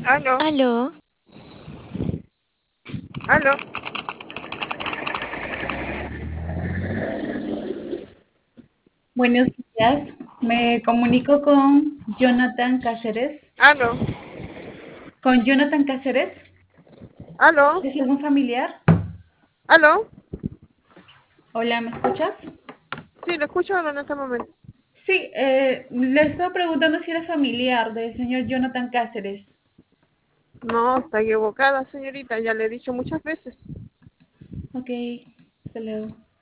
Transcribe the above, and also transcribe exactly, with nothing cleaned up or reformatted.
Aló, Aló, aló, Buenos días, me comunico con Jonathan Cáceres. aló, ¿Con Jonathan Cáceres? aló, ¿Es algún familiar? aló. Hola, ¿me escuchas? Sí, lo escucho ahora en este momento. Sí, eh, le estaba preguntando si era familiar del señor Jonathan Cáceres. No, está equivocada, señorita. Ya le he dicho muchas veces. Ok, hasta luego.